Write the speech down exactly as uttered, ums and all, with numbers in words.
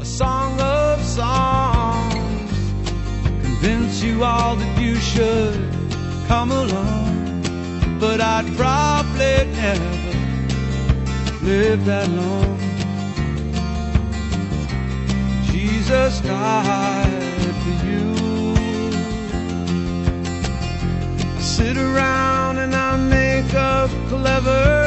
a song of songs, convince you all that you should come along. But I'd probably never live that long. Jesus died for you. I sit around and I make up clever